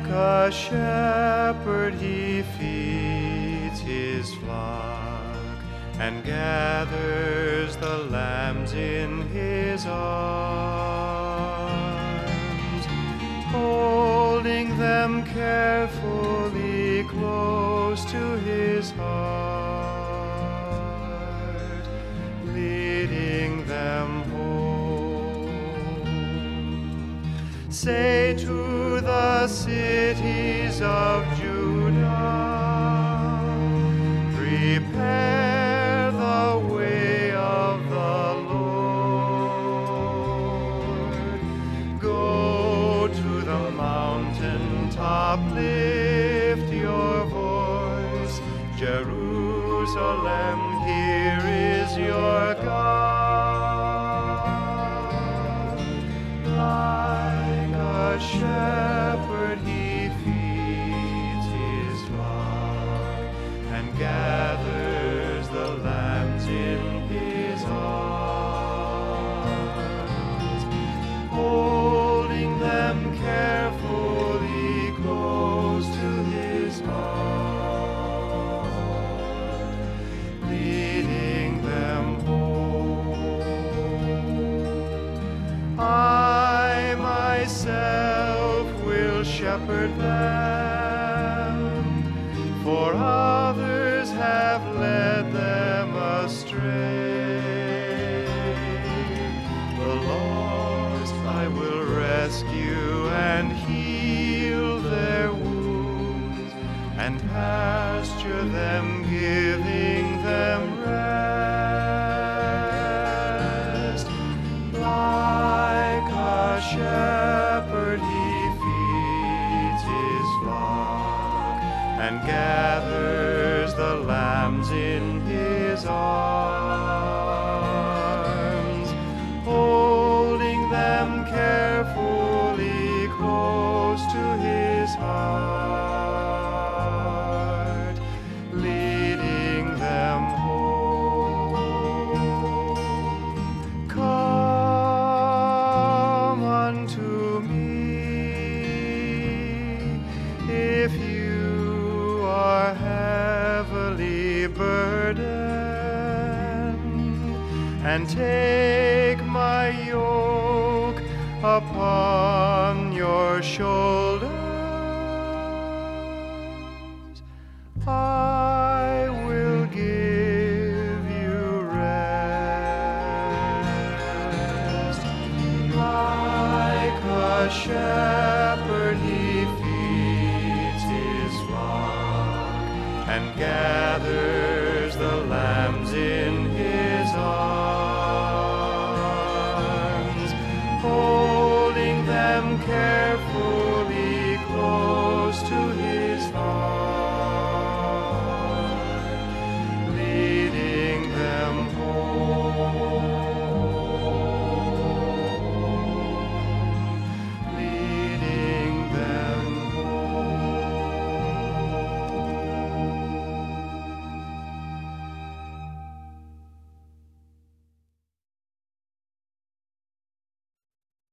Like a shepherd he feeds his flock and gathers the lambs in his arms, holding them carefully close to his heart, leading them home. Say to the cities of Judah, prepare the way of the Lord. Go to the mountain top, lift your voice. Jerusalem, here is your God. Like a shepherd he feeds his flock and gathers the lambs in his arms, holding them carefully close to his heart, leading them home. I myself will shepherd them, for others have led them astray. The lost I will rescue and heal their wounds, and pasture them, giving them rest. Like a shepherd he feeds his flock and gathers the lambs in his arms, holding them carefully close to his heart, leading them home. Come unto me, if you are heavily burdened, and take my yoke upon your shoulders.